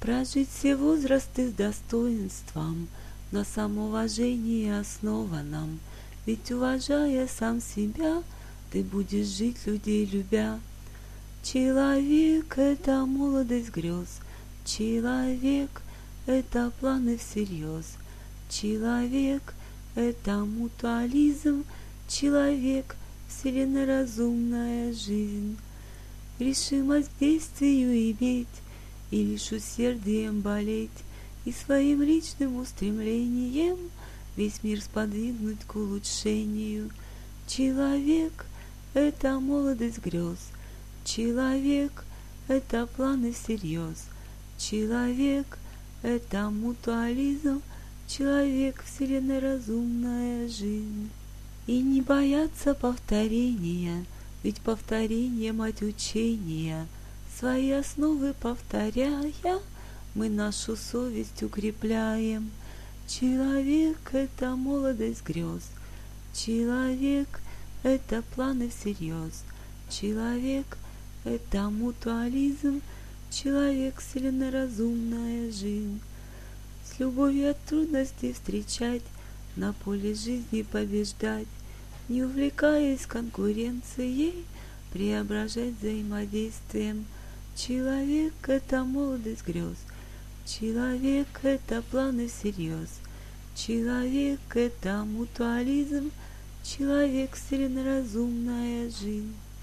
Прожить все возрасты с достоинством, на самоуважении основанном. Ведь, уважая сам себя, ты будешь жить, людей любя. Человек — это молодость грез, человек — это планы всерьез, человек — это мутуализм, человек — вселенноразумная жизнь. Решимость к действию иметь и лишь усердием болеть, и своим личным устремлением весь мир сподвигнуть к улучшению. Человек — это молодость грез, человек — это планы всерьез, человек — это мутуализм, человек — вселенноразумная жизнь. И не бояться повторения, ведь повторение — мать учения. Свои основы повторяя, мы нашу совесть укрепляем. Человек — это молодость грез, человек — это планы всерьез, человек — это мутуализм, человек — вселенноразумная жизнь. С любовью от трудностей встречать, на поле жизни побеждать, не увлекаясь конкуренцией, преображать взаимодействием. Человек — это молодость грез, человек — это планы всерьез, человек — это мутуализм, человек — вселенноразумная жизнь.